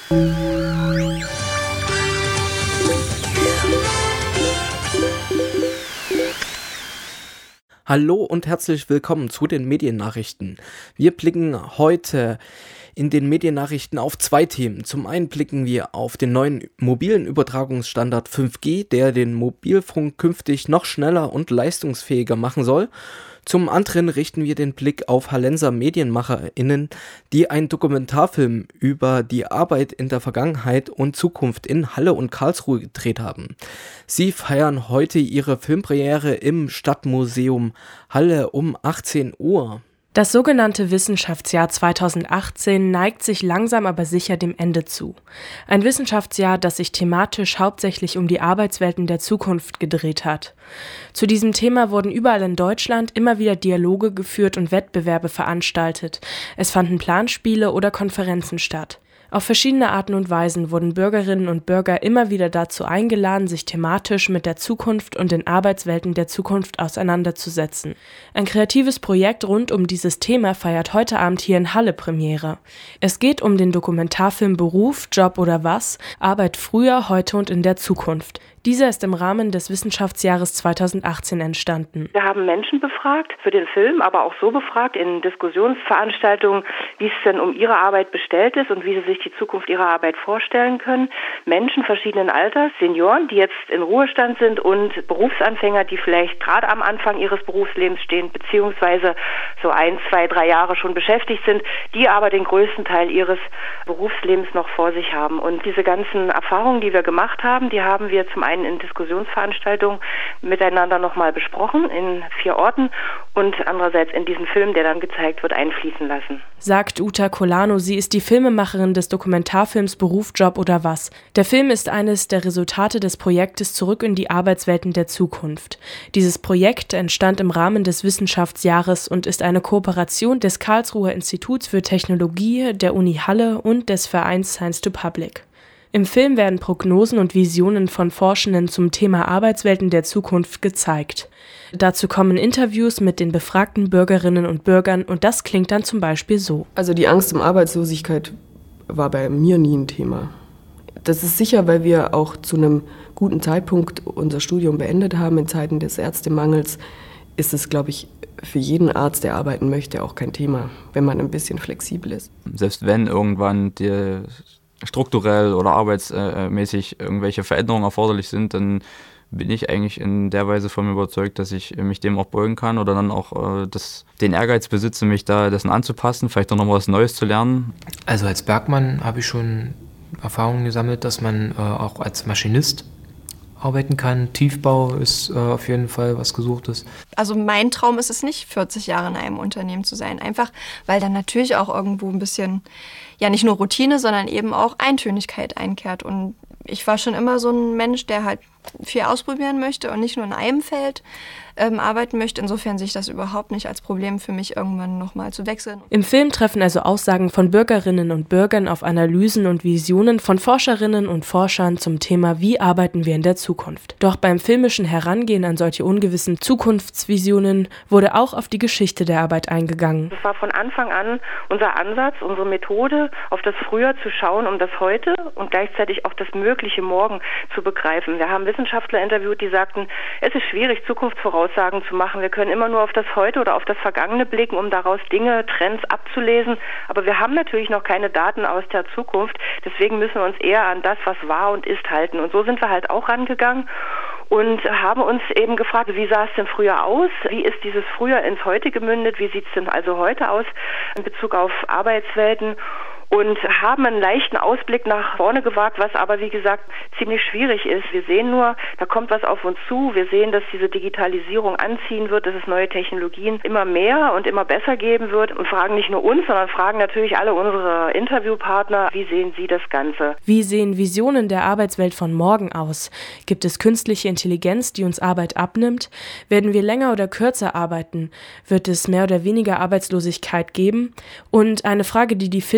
Hallo und herzlich willkommen zu den Mediennachrichten. Wir blicken heute in den Mediennachrichten auf zwei Themen. Zum einen blicken wir auf den neuen mobilen Übertragungsstandard 5G, der den Mobilfunk künftig noch schneller und leistungsfähiger machen soll. Zum anderen richten wir den Blick auf Hallenser MedienmacherInnen, die einen Dokumentarfilm über die Arbeit in der Vergangenheit und Zukunft in Halle und Karlsruhe gedreht haben. Sie feiern heute ihre Filmpremiere im Stadtmuseum Halle um 18 Uhr. Das sogenannte Wissenschaftsjahr 2018 neigt sich langsam aber sicher dem Ende zu. Ein Wissenschaftsjahr, das sich thematisch hauptsächlich um die Arbeitswelten der Zukunft gedreht hat. Zu diesem Thema wurden überall in Deutschland immer wieder Dialoge geführt und Wettbewerbe veranstaltet. Es fanden Planspiele oder Konferenzen statt. Auf verschiedene Arten und Weisen wurden Bürgerinnen und Bürger immer wieder dazu eingeladen, sich thematisch mit der Zukunft und den Arbeitswelten der Zukunft auseinanderzusetzen. Ein kreatives Projekt rund um dieses Thema feiert heute Abend hier in Halle Premiere. Es geht um den Dokumentarfilm Beruf, Job oder was? Arbeit früher, heute und in der Zukunft. Dieser ist im Rahmen des Wissenschaftsjahres 2018 entstanden. Wir haben Menschen befragt für den Film, aber auch so befragt in Diskussionsveranstaltungen, wie es denn um ihre Arbeit bestellt ist und wie sie sich die Zukunft ihrer Arbeit vorstellen können. Menschen verschiedenen Alters, Senioren, die jetzt in Ruhestand sind und Berufsanfänger, die vielleicht gerade am Anfang ihres Berufslebens stehen, beziehungsweise so 1, 2, 3 Jahre schon beschäftigt sind, die aber den größten Teil ihres Berufslebens noch vor sich haben. Und diese ganzen Erfahrungen, die wir gemacht haben, die haben wir zum einen in Diskussionsveranstaltungen miteinander nochmal besprochen in 4 Orten und andererseits in diesen Film, der dann gezeigt wird, einfließen lassen. Sagt Uta Colano, sie ist die Filmemacherin des Dokumentarfilms Beruf, Job oder was? Der Film ist eines der Resultate des Projektes Zurück in die Arbeitswelten der Zukunft. Dieses Projekt entstand im Rahmen des Wissenschaftsjahres und ist eine Kooperation des Karlsruher Instituts für Technologie, der Uni Halle und des Vereins Science to Public. Im Film werden Prognosen und Visionen von Forschenden zum Thema Arbeitswelten der Zukunft gezeigt. Dazu kommen Interviews mit den befragten Bürgerinnen und Bürgern und das klingt dann zum Beispiel so. Also die Angst um Arbeitslosigkeit war bei mir nie ein Thema. Das ist sicher, weil wir auch zu einem guten Zeitpunkt unser Studium beendet haben. In Zeiten des Ärztemangels ist es, glaube ich, für jeden Arzt, der arbeiten möchte, auch kein Thema, wenn man ein bisschen flexibel ist. Selbst wenn irgendwann die strukturell oder arbeitsmäßig irgendwelche Veränderungen erforderlich sind, dann bin ich eigentlich in der Weise von mir überzeugt, dass ich mich dem auch beugen kann oder dann auch den Ehrgeiz besitze, mich da dessen anzupassen, vielleicht auch noch mal was Neues zu lernen. Also als Bergmann habe ich schon Erfahrungen gesammelt, dass man auch als Maschinist arbeiten kann. Tiefbau ist auf jeden Fall was Gesuchtes. Also mein Traum ist es nicht, 40 Jahre in einem Unternehmen zu sein. Einfach, weil dann natürlich auch irgendwo ein bisschen, ja nicht nur Routine, sondern eben auch Eintönigkeit einkehrt. Und ich war schon immer so ein Mensch, der halt viel ausprobieren möchte und nicht nur in einem Feld arbeiten möchte. Insofern sehe ich das überhaupt nicht als Problem für mich, irgendwann nochmal zu wechseln. Im Film treffen also Aussagen von Bürgerinnen und Bürgern auf Analysen und Visionen von Forscherinnen und Forschern zum Thema, wie arbeiten wir in der Zukunft. Doch beim filmischen Herangehen an solche ungewissen Zukunftsvisionen wurde auch auf die Geschichte der Arbeit eingegangen. Das war von Anfang an unser Ansatz, unsere Methode, auf das Früher zu schauen, um das Heute und gleichzeitig auch das mögliche Morgen zu begreifen. Wir haben Wissenschaftler interviewt, die sagten, es ist schwierig, Zukunftsvoraussagen zu machen. Wir können immer nur auf das Heute oder auf das Vergangene blicken, um daraus Dinge, Trends abzulesen. Aber wir haben natürlich noch keine Daten aus der Zukunft. Deswegen müssen wir uns eher an das, was war und ist, halten. Und so sind wir halt auch rangegangen und haben uns eben gefragt, wie sah es denn früher aus? Wie ist dieses Früher ins Heute gemündet? Wie sieht es denn also heute aus in Bezug auf Arbeitswelten? Und haben einen leichten Ausblick nach vorne gewagt, was aber, wie gesagt, ziemlich schwierig ist. Wir sehen nur, da kommt was auf uns zu. Wir sehen, dass diese Digitalisierung anziehen wird, dass es neue Technologien immer mehr und immer besser geben wird und fragen nicht nur uns, sondern fragen natürlich alle unsere Interviewpartner, wie sehen sie das Ganze? Wie sehen Visionen der Arbeitswelt von morgen aus? Gibt es künstliche Intelligenz, die uns Arbeit abnimmt? Werden wir länger oder kürzer arbeiten? Wird es mehr oder weniger Arbeitslosigkeit geben? Und eine Frage, die die Filmemacherin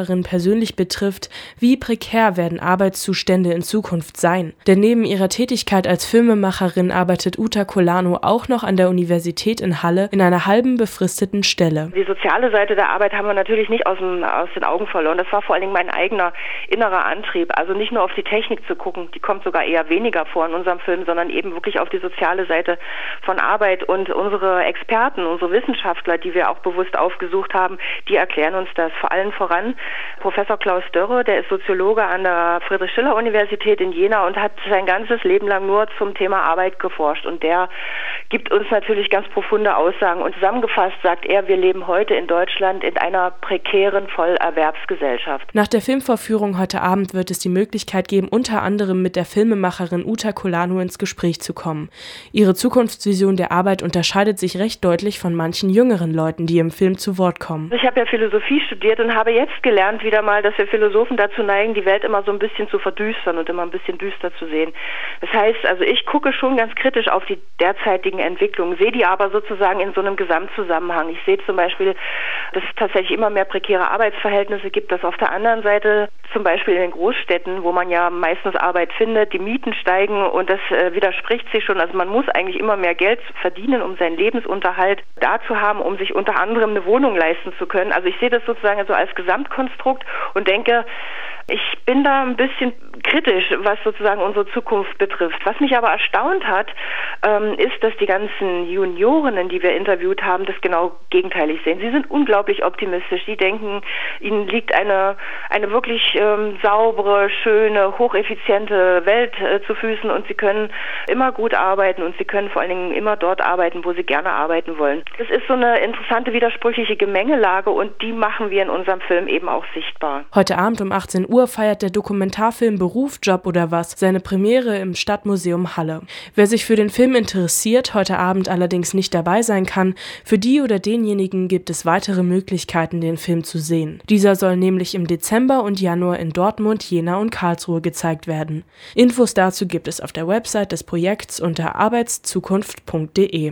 Filmemacherin persönlich betrifft, wie prekär werden Arbeitszustände in Zukunft sein. Denn neben ihrer Tätigkeit als Filmemacherin arbeitet Uta Colano auch noch an der Universität in Halle in einer halben befristeten Stelle. Die soziale Seite der Arbeit haben wir natürlich nicht aus den Augen verloren. Das war vor allen Dingen mein eigener innerer Antrieb. Also nicht nur auf die Technik zu gucken, die kommt sogar eher weniger vor in unserem Film, sondern eben wirklich auf die soziale Seite von Arbeit. Und unsere Experten, unsere Wissenschaftler, die wir auch bewusst aufgesucht haben, die erklären uns das. Vor allem voran Professor Klaus Dörre, der ist Soziologe an der Friedrich-Schiller-Universität in Jena und hat sein ganzes Leben lang nur zum Thema Arbeit geforscht. Und der gibt uns natürlich ganz profunde Aussagen. Und zusammengefasst sagt er, wir leben heute in Deutschland in einer prekären Vollerwerbsgesellschaft. Nach der Filmvorführung heute Abend wird es die Möglichkeit geben, unter anderem mit der Filmemacherin Uta Colano ins Gespräch zu kommen. Ihre Zukunftsvision der Arbeit unterscheidet sich recht deutlich von manchen jüngeren Leuten, die im Film zu Wort kommen. Ich habe ja Philosophie studiert und habe jetzt gelernt wieder mal, dass wir Philosophen dazu neigen, die Welt immer so ein bisschen zu verdüstern und immer ein bisschen düster zu sehen. Das heißt, also ich gucke schon ganz kritisch auf die derzeitigen Entwicklungen, sehe die aber sozusagen in so einem Gesamtzusammenhang. Ich sehe zum Beispiel, dass es tatsächlich immer mehr prekäre Arbeitsverhältnisse gibt, dass auf der anderen Seite zum Beispiel in den Großstädten, wo man ja meistens Arbeit findet, die Mieten steigen und das widerspricht sich schon. Also man muss eigentlich immer mehr Geld verdienen, um seinen Lebensunterhalt da zu haben, um sich unter anderem eine Wohnung leisten zu können. Also ich sehe das sozusagen so als Gesamtkonstrukt und denke, ich bin da ein bisschen kritisch, was sozusagen unsere Zukunft betrifft. Was mich aber erstaunt hat, ist, dass die ganzen Juniorinnen, die wir interviewt haben, das genau gegenteilig sehen. Sie sind unglaublich optimistisch. Sie denken, ihnen liegt eine wirklich saubere, schöne, hocheffiziente Welt zu Füßen und sie können immer gut arbeiten und sie können vor allen Dingen immer dort arbeiten, wo sie gerne arbeiten wollen. Das ist so eine interessante, widersprüchliche Gemengelage und die machen wir in unserem Film eben auch sichtbar. Heute Abend um 18 Uhr feiert der Dokumentarfilm Beruf, Job oder was seine Premiere im Stadtmuseum Halle. Wer sich für den Film interessiert, heute Abend allerdings nicht dabei sein kann, für die oder denjenigen gibt es weitere Möglichkeiten, den Film zu sehen. Dieser soll nämlich im Dezember und Januar in Dortmund, Jena und Karlsruhe gezeigt werden. Infos dazu gibt es auf der Website des Projekts unter arbeitszukunft.de.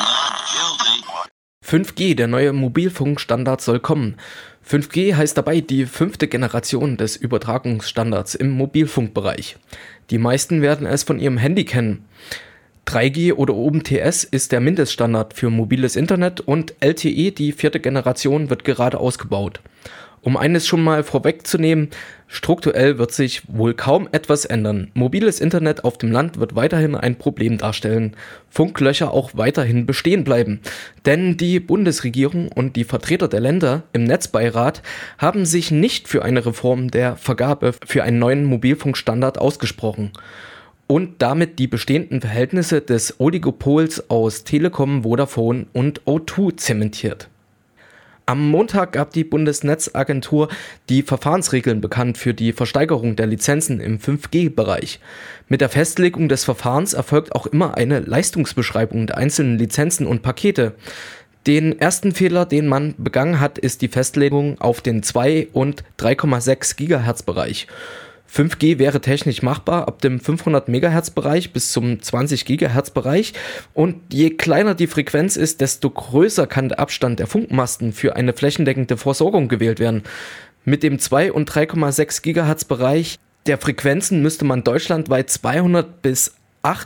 5G, der neue Mobilfunkstandard, soll kommen. 5G heißt dabei die 5. Generation des Übertragungsstandards im Mobilfunkbereich. Die meisten werden es von ihrem Handy kennen. 3G oder UMTS ist der Mindeststandard für mobiles Internet und LTE, die 4. Generation, wird gerade ausgebaut. Um eines schon mal vorwegzunehmen, strukturell wird sich wohl kaum etwas ändern. Mobiles Internet auf dem Land wird weiterhin ein Problem darstellen, Funklöcher auch weiterhin bestehen bleiben. Denn die Bundesregierung und die Vertreter der Länder im Netzbeirat haben sich nicht für eine Reform der Vergabe für einen neuen Mobilfunkstandard ausgesprochen und damit die bestehenden Verhältnisse des Oligopols aus Telekom, Vodafone und O2 zementiert. Am Montag gab die Bundesnetzagentur die Verfahrensregeln bekannt für die Versteigerung der Lizenzen im 5G-Bereich. Mit der Festlegung des Verfahrens erfolgt auch immer eine Leistungsbeschreibung der einzelnen Lizenzen und Pakete. Den ersten Fehler, den man begangen hat, ist die Festlegung auf den 2 und 3,6 GHz-Bereich. 5G wäre technisch machbar ab dem 500 MHz-Bereich bis zum 20 GHz-Bereich und je kleiner die Frequenz ist, desto größer kann der Abstand der Funkmasten für eine flächendeckende Versorgung gewählt werden. Mit dem 2 und 3,6 GHz-Bereich der Frequenzen müsste man deutschlandweit 200 bis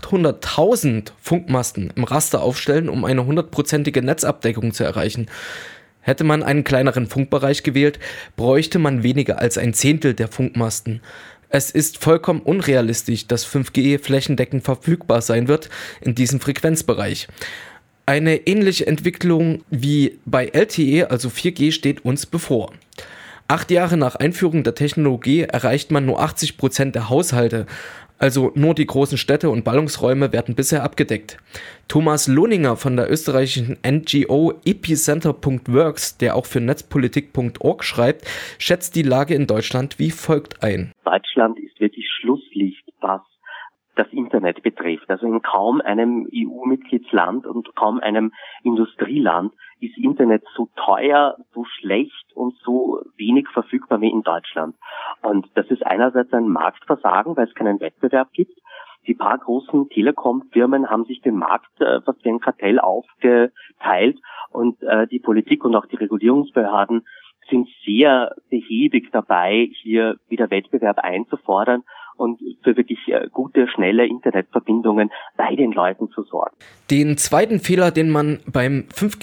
800.000 Funkmasten im Raster aufstellen, um eine 100%ige Netzabdeckung zu erreichen. Hätte man einen kleineren Funkbereich gewählt, bräuchte man weniger als ein Zehntel der Funkmasten. Es ist vollkommen unrealistisch, dass 5G flächendeckend verfügbar sein wird in diesem Frequenzbereich. Eine ähnliche Entwicklung wie bei LTE, also 4G, steht uns bevor. 8 Jahre nach Einführung der Technologie erreicht man nur 80% der Haushalte. Also nur die großen Städte und Ballungsräume werden bisher abgedeckt. Thomas Lohninger von der österreichischen NGO Epicenter.works, der auch für netzpolitik.org schreibt, schätzt die Lage in Deutschland wie folgt ein. Deutschland ist wirklich Schlusslicht, was das Internet betrifft. Also in kaum einem EU-Mitgliedsland und kaum einem Industrieland ist Internet so teuer, so schlecht und so wenig verfügbar wie in Deutschland. Und das ist einerseits ein Marktversagen, weil es keinen Wettbewerb gibt. Die paar großen Telekom-Firmen haben sich den Markt fast wie ein Kartell aufgeteilt und die Politik und auch die Regulierungsbehörden sind sehr behäbig dabei, hier wieder Wettbewerb einzufordern und für wirklich gute, schnelle Internetverbindungen bei den Leuten zu sorgen. Den zweiten Fehler, den man beim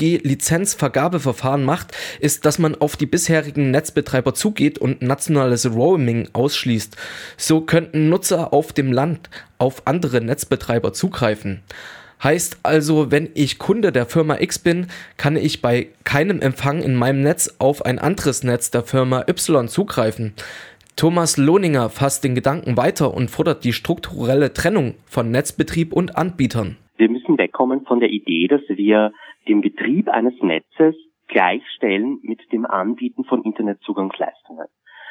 5G-Lizenzvergabeverfahren macht, ist, dass man auf die bisherigen Netzbetreiber zugeht und nationales Roaming ausschließt. So könnten Nutzer auf dem Land auf andere Netzbetreiber zugreifen. Heißt also, wenn ich Kunde der Firma X bin, kann ich bei keinem Empfang in meinem Netz auf ein anderes Netz der Firma Y zugreifen. Thomas Lohninger fasst den Gedanken weiter und fordert die strukturelle Trennung von Netzbetrieb und Anbietern. Wir müssen wegkommen von der Idee, dass wir den Betrieb eines Netzes gleichstellen mit dem Anbieten von Internetzugangsleistungen.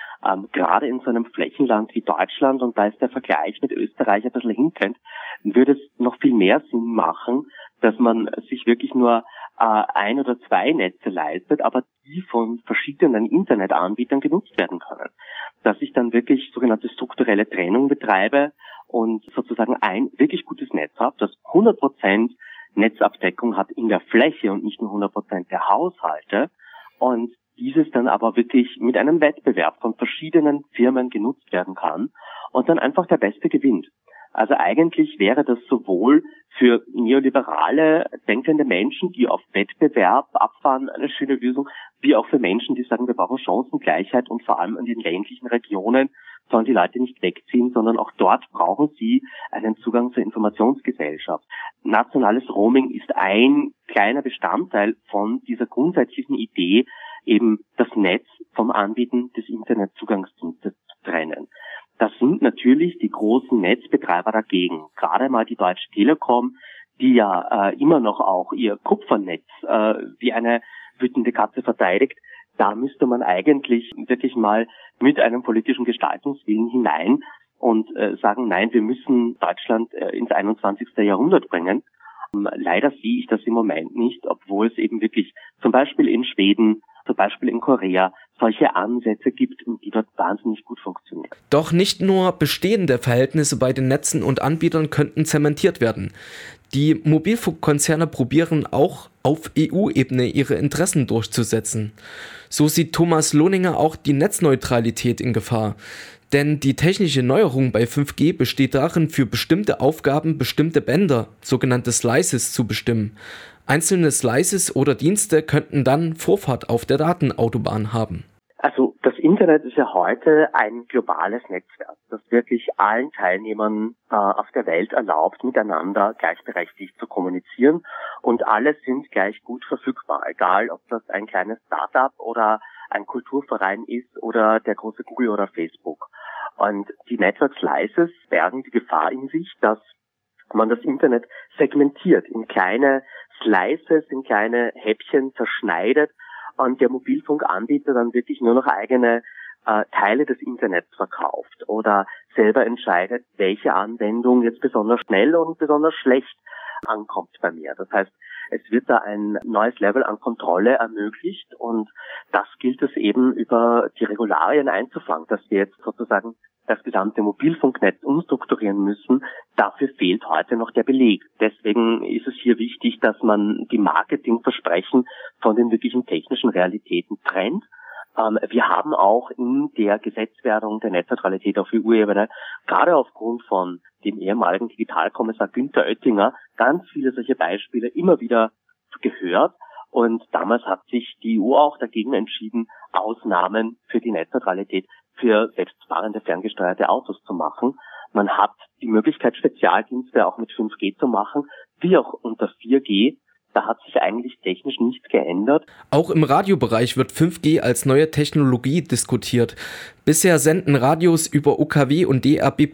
Gerade in so einem Flächenland wie Deutschland, und da ist der Vergleich mit Österreich ein bisschen hinkend, würde es noch viel mehr Sinn machen, dass man sich wirklich nur ein oder zwei Netze leistet, aber die von verschiedenen Internetanbietern genutzt werden können. Dass ich dann wirklich sogenannte strukturelle Trennung betreibe und sozusagen ein wirklich gutes Netz habe, das 100% Netzabdeckung hat in der Fläche und nicht nur 100% der Haushalte, und dieses dann aber wirklich mit einem Wettbewerb von verschiedenen Firmen genutzt werden kann und dann einfach der Beste gewinnt. Also eigentlich wäre das sowohl für neoliberale, denkende Menschen, die auf Wettbewerb abfahren, eine schöne Lösung, wie auch für Menschen, die sagen, wir brauchen Chancengleichheit, und vor allem in den ländlichen Regionen sollen die Leute nicht wegziehen, sondern auch dort brauchen sie einen Zugang zur Informationsgesellschaft. Nationales Roaming ist ein kleiner Bestandteil von dieser grundsätzlichen Idee, eben das Netz vom Anbieten des Internetzugangsdienstes zu trennen. Das sind natürlich die großen Netzbetreiber dagegen. Gerade mal die Deutsche Telekom, die ja immer noch auch ihr Kupfernetz wie eine wütende Katze verteidigt. Da müsste man eigentlich wirklich mal mit einem politischen Gestaltungswillen hinein und sagen, nein, wir müssen Deutschland ins 21. Jahrhundert bringen. Leider sehe ich das im Moment nicht, obwohl es eben wirklich zum Beispiel in Schweden, zum Beispiel in Korea solche Ansätze gibt und die dort wahnsinnig gut funktionieren. Doch nicht nur bestehende Verhältnisse bei den Netzen und Anbietern könnten zementiert werden. Die Mobilfunkkonzerne probieren auch auf EU-Ebene ihre Interessen durchzusetzen. So sieht Thomas Lohninger auch die Netzneutralität in Gefahr. Denn die technische Neuerung bei 5G besteht darin, für bestimmte Aufgaben bestimmte Bänder, sogenannte Slices, zu bestimmen. Einzelne Slices oder Dienste könnten dann Vorfahrt auf der Datenautobahn haben. Also das Internet ist ja heute ein globales Netzwerk, das wirklich allen Teilnehmern auf der Welt erlaubt, miteinander gleichberechtigt zu kommunizieren, und alle sind gleich gut verfügbar, egal ob das ein kleines Startup oder ein Kulturverein ist oder der große Google oder Facebook. Und die Network Slices bergen die Gefahr in sich, dass man das Internet segmentiert, in kleine Slices, in kleine Häppchen zerschneidet und der Mobilfunkanbieter dann wirklich nur noch eigene Teile des Internets verkauft oder selber entscheidet, welche Anwendung jetzt besonders schnell und besonders schlecht ankommt bei mir. Das heißt, es wird da ein neues Level an Kontrolle ermöglicht, und das gilt es eben über die Regularien einzufangen, dass wir jetzt sozusagen das gesamte Mobilfunknetz umstrukturieren müssen. Dafür fehlt heute noch der Beleg. Deswegen ist es hier wichtig, dass man die Marketingversprechen von den wirklichen technischen Realitäten trennt. Wir haben auch in der Gesetzwerdung der Netzneutralität auf EU-Ebene, gerade aufgrund von dem ehemaligen Digitalkommissar Günther Oettinger, ganz viele solche Beispiele immer wieder gehört. Und damals hat sich die EU auch dagegen entschieden, Ausnahmen für die Netzneutralität für selbstfahrende, ferngesteuerte Autos zu machen. Man hat die Möglichkeit, Spezialdienste auch mit 5G zu machen, wie auch unter 4G. Da hat sich eigentlich technisch nichts geändert. Auch im Radiobereich wird 5G als neue Technologie diskutiert. Bisher senden Radios über UKW und DAB+.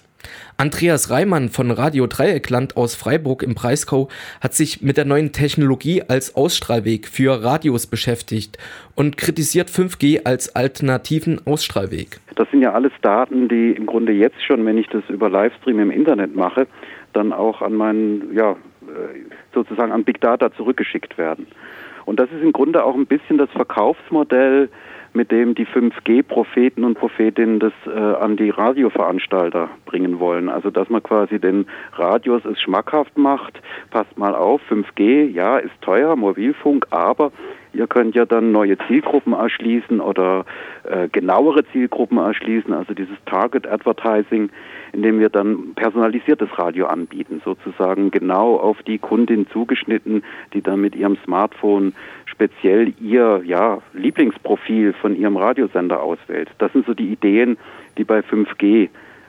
Andreas Reimann von Radio Dreieckland aus Freiburg im Breisgau hat sich mit der neuen Technologie als Ausstrahlweg für Radios beschäftigt und kritisiert 5G als alternativen Ausstrahlweg. Das sind ja alles Daten, die im Grunde jetzt schon, wenn ich das über Livestream im Internet mache, dann auch an meinen, sozusagen an Big Data zurückgeschickt werden. Und das ist im Grunde auch ein bisschen das Verkaufsmodell, mit dem die 5G-Propheten und Prophetinnen das an die Radioveranstalter bringen wollen. Also dass man quasi den Radios es schmackhaft macht, passt mal auf, 5G, ja, ist teuer, Mobilfunk, aber Ihr könnt ja dann neue Zielgruppen erschließen oder genauere Zielgruppen erschließen, also dieses Target Advertising, indem wir dann personalisiertes Radio anbieten, sozusagen genau auf die Kundin zugeschnitten, die dann mit ihrem Smartphone speziell ihr Lieblingsprofil von ihrem Radiosender auswählt. Das sind so die Ideen, die bei 5G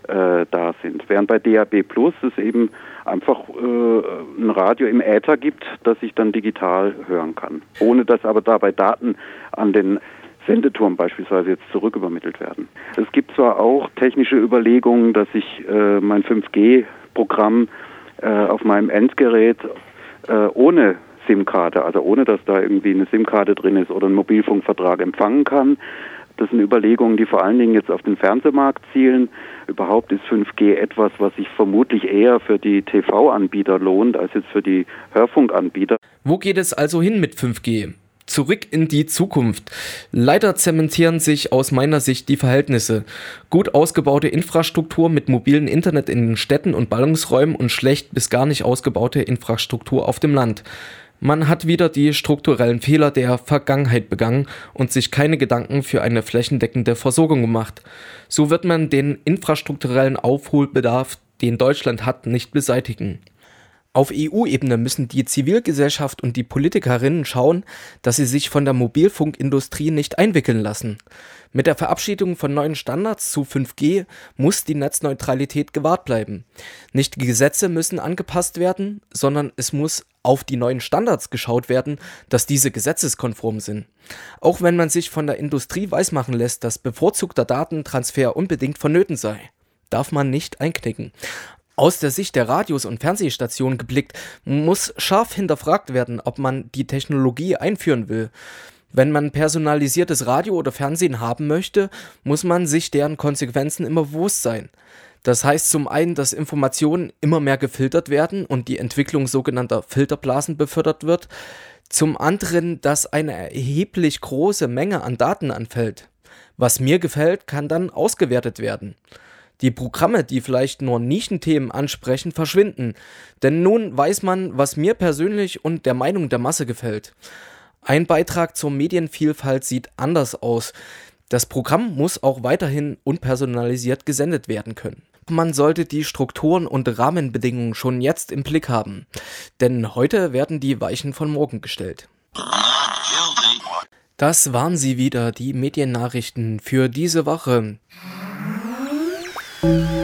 da sind. Während bei DAB+ es eben einfach ein Radio im Äther gibt, das ich dann digital hören kann, ohne dass aber dabei Daten an den Sendeturm beispielsweise jetzt zurückübermittelt werden. Es gibt zwar auch technische Überlegungen, dass ich mein 5G-Programm auf meinem Endgerät ohne SIM-Karte, also ohne dass da irgendwie eine SIM-Karte drin ist oder ein Mobilfunkvertrag empfangen kann. Das sind Überlegungen, die vor allen Dingen jetzt auf den Fernsehmarkt zielen. Überhaupt ist 5G etwas, was sich vermutlich eher für die TV-Anbieter lohnt, als jetzt für die Hörfunkanbieter. Wo geht es also hin mit 5G? Zurück in die Zukunft. Leider zementieren sich aus meiner Sicht die Verhältnisse. Gut ausgebaute Infrastruktur mit mobilem Internet in den Städten und Ballungsräumen und schlecht bis gar nicht ausgebaute Infrastruktur auf dem Land. Man hat wieder die strukturellen Fehler der Vergangenheit begangen und sich keine Gedanken für eine flächendeckende Versorgung gemacht. So wird man den infrastrukturellen Aufholbedarf, den Deutschland hat, nicht beseitigen. Auf EU-Ebene müssen die Zivilgesellschaft und die Politikerinnen schauen, dass sie sich von der Mobilfunkindustrie nicht einwickeln lassen. Mit der Verabschiedung von neuen Standards zu 5G muss die Netzneutralität gewahrt bleiben. Nicht die Gesetze müssen angepasst werden, sondern es muss auf die neuen Standards geschaut werden, dass diese gesetzeskonform sind. Auch wenn man sich von der Industrie weismachen lässt, dass bevorzugter Datentransfer unbedingt vonnöten sei, darf man nicht einknicken. Aus der Sicht der Radios und Fernsehstationen geblickt, muss scharf hinterfragt werden, ob man die Technologie einführen will. Wenn man personalisiertes Radio oder Fernsehen haben möchte, muss man sich deren Konsequenzen immer bewusst sein. Das heißt zum einen, dass Informationen immer mehr gefiltert werden und die Entwicklung sogenannter Filterblasen befördert wird. Zum anderen, dass eine erheblich große Menge an Daten anfällt. Was mir gefällt, kann dann ausgewertet werden. Die Programme, die vielleicht nur Nischenthemen ansprechen, verschwinden. Denn nun weiß man, was mir persönlich und der Meinung der Masse gefällt. Ein Beitrag zur Medienvielfalt sieht anders aus. Das Programm muss auch weiterhin unpersonalisiert gesendet werden können. Man sollte die Strukturen und Rahmenbedingungen schon jetzt im Blick haben. Denn heute werden die Weichen von morgen gestellt. Das waren sie wieder, die Mediennachrichten für diese Woche.